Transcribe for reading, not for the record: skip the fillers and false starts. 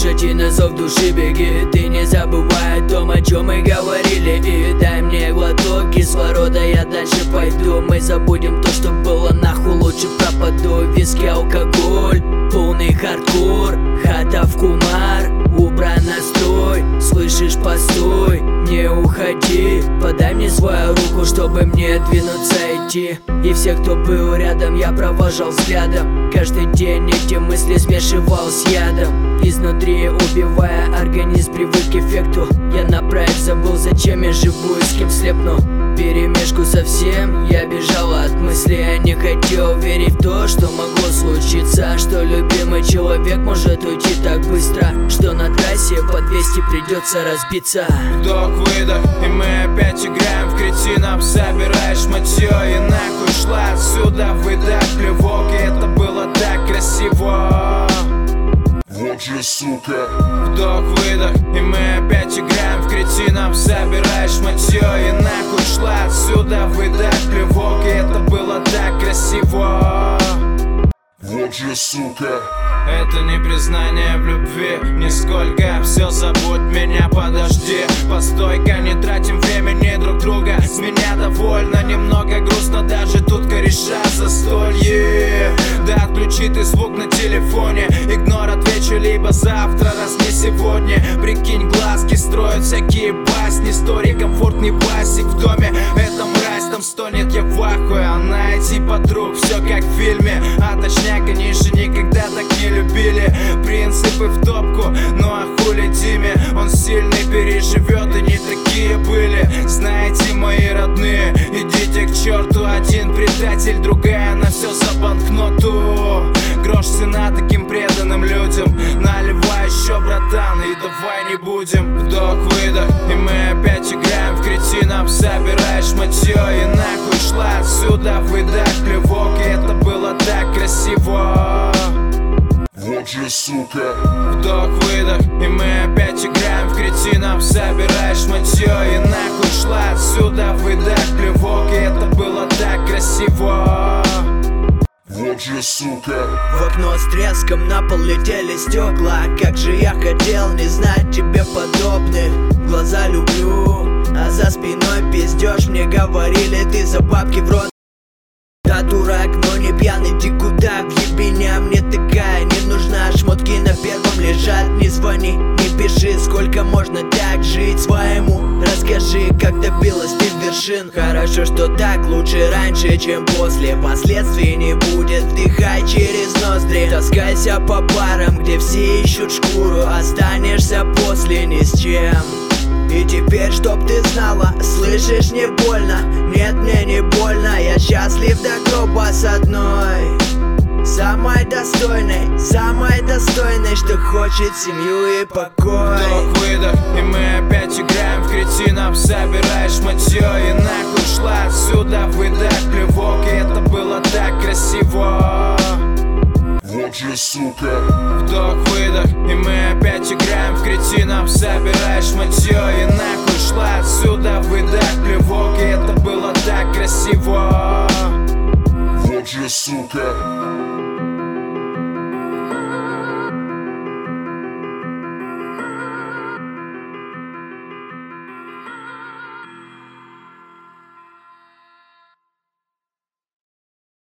услышать и на зов души беги. Ты не забывай о том, о чем мы говорили, и дай мне глоток кислорода, я дальше пойду. Мы забудем то, что было, нахуй лучше пропаду. Виски, алкоголь, полный хардкор, хата в кумар, убран настрой. Слышишь, постой, не уходи, подай мне свою руку, чтобы мне двинуться идти. И всех, кто был рядом, я провожал взглядом. Каждый день эти мысли смешивал с ядом. Изнутри убивая организм, привык к эффекту. Я на проект забыл, зачем я живу и с кем слепну. Перемешку совсем, я бежал от мысли. Я не хотел верить в то, что могло случиться, что любимый человек может уйти так быстро, что на трассе по 200 придется разбиться. Вдох-выдох, и мы опять играем в кретинов. Собираешь матьё и нахуй шла отсюда. Выдох, плевок, и это было так красиво. Вот же, сука. Вдох-выдох, и мы опять играем в кретинов. Собираешь матьё и нахуй шла отсюда. Выдох, плевок, и это было так красиво. Вот же, сука. Это не признание в любви, нисколько. Все забудь меня, подожди. Постой-ка, не тратим времени друг друга. С меня довольно, немного грустно даже тут кореша застолье. Да отключи ты звук на телефоне. Игнор, отвечу либо завтра, раз не сегодня. Прикинь, глазки строят всякие басни. Стори, комфортный басик в доме. Это мразь, там стонет, я в ахуе. Она идти подруг, все как в фильме. А точняк, они же никогда так не любили. Принципы в топку, ну а хули Диме? Он сильный, переживет, и не такие были. Знаете, мои родные, идите к черту. Один предатель, другая на все за банкноту. Грош цена таким преданным людям. Наливай еще, братан, и давай не будем. Вдох-выдох, и мы опять играем в кретинов. Собираешь матьё и нахуй шла отсюда. Выдох, плевок, и это было так красиво. Вот же, сука. Вдох-выдох, и мы опять играем в кретинов. Собираешь матьё и нахуй шла отсюда. Выдох, плевок, и это было так красиво. Вот же, сука. В окно с треском на пол летели стекла. Как же я хотел не знать тебе подобных. Глаза люблю, а за спиной пиздёж. Мне говорили, ты за бабки в рот. Да дурак, но не пьяный, ты куда? В ебеня мне такая не нужна. Шмотки на первом лежат, не звони, не пиши. Сколько можно так жить своему? Расскажи, как добилась ты вершин. Хорошо, что так, лучше раньше, чем после. Последствий не будет, вдыхай через ноздри. Таскайся по барам, где все ищут шкуру. Останешься после ни с чем. И теперь, чтоб ты знала, слышишь, не больно. Нет, мне не больно, я счастлив до гроба с одной. Самой достойной, что хочет семью и покой. Вдох-выдох, и мы опять играем в кретинов. Собираешь матьё и нахуй шла отсюда. Выдох, плевок, и это было так красиво. Вот же, сука. Вдох-выдох, и мы опять играем в кретинов. Собираешь матьё и нахуй шла отсюда. Выдох, плевок, и это было так красиво. Вот же, сука.